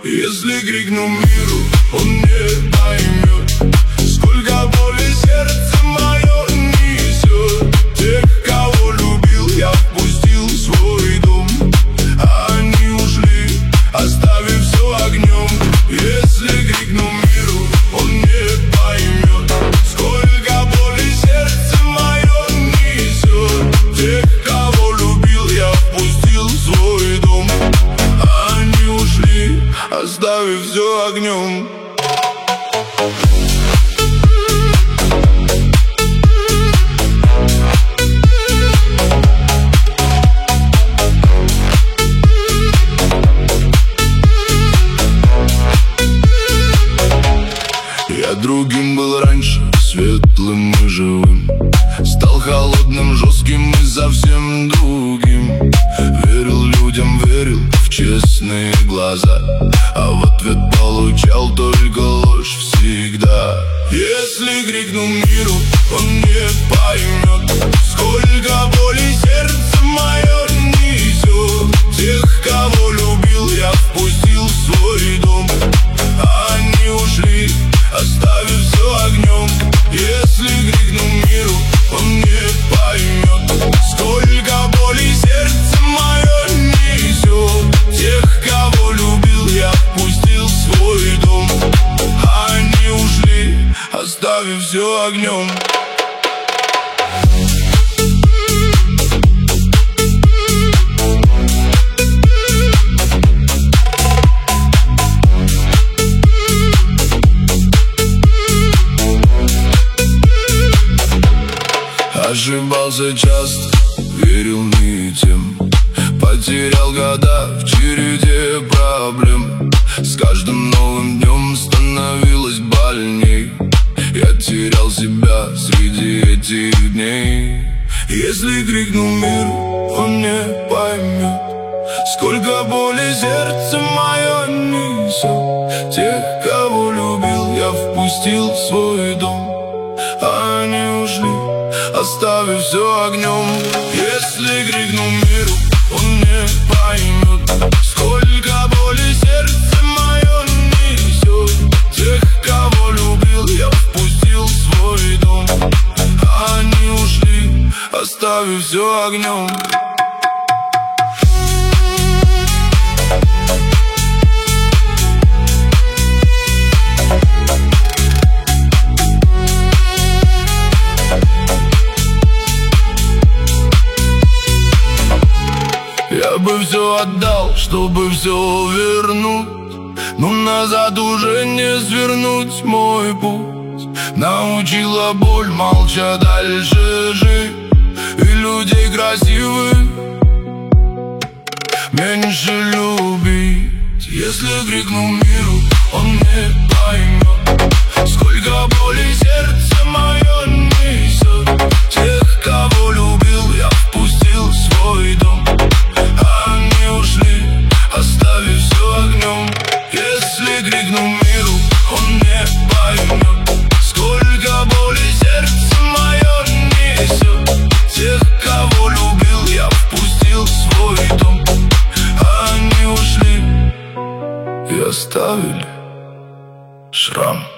Если крикну миру, он не поймет, сколько боли сердце мое несет. Тех, кого любил, я впустил в свой дом, а они ушли, оставив все огнем. Если крикну миру, он не поймет, сколько боли сердце мое несет. Тех, кого любил, я впустил в свой дом, а они ушли, оставив все огнем. Я другим был раньше, светлым и живым, стал холодным, жестким и совсем другим. Верил людям, верил в честные глаза, а в ответ получал только ложь всегда. Если крикну миру, он не поймет, сколько боли сердце мое несет. Тех, кого любил, я впустил в свой дом, а они ушли, оставив все огнем. Если крикну миру, он не поймет, сколько боли сердце мое несет. Тех, кого любил, я впустил в свой дом, а они ушли, оставив все огнем. Ошибался часто, верил не тем, потерял года в череде проблем. С каждым новым днем становилось больней, я терял себя среди этих дней. Если крикну миру, он не поймет, сколько боли сердце мое несет. Тех, кого любил, я впустил в свой дом, а они ушли, оставив все огнем. Если крикну миру, он не поймет, сколько боли сердце мое несет. Тех, кого любил, я впустил в свой дом, а они ушли, оставив все огнем. Я бы все отдал, чтобы все вернуть, но назад уже не свернуть мой путь. Научила боль молча дальше жить, и людей красивых меньше любить. Если крикну миру, он не поймет, сколько боли сердце мое несет. Тех, кого любил, я впустил в свой дом, а они ушли, оставив все огнем. Если крикну миру, он не поймет, сколько боли сердце мое несет. Тех, кого любил, я впустил в свой дом, а они ушли и оставили шрам.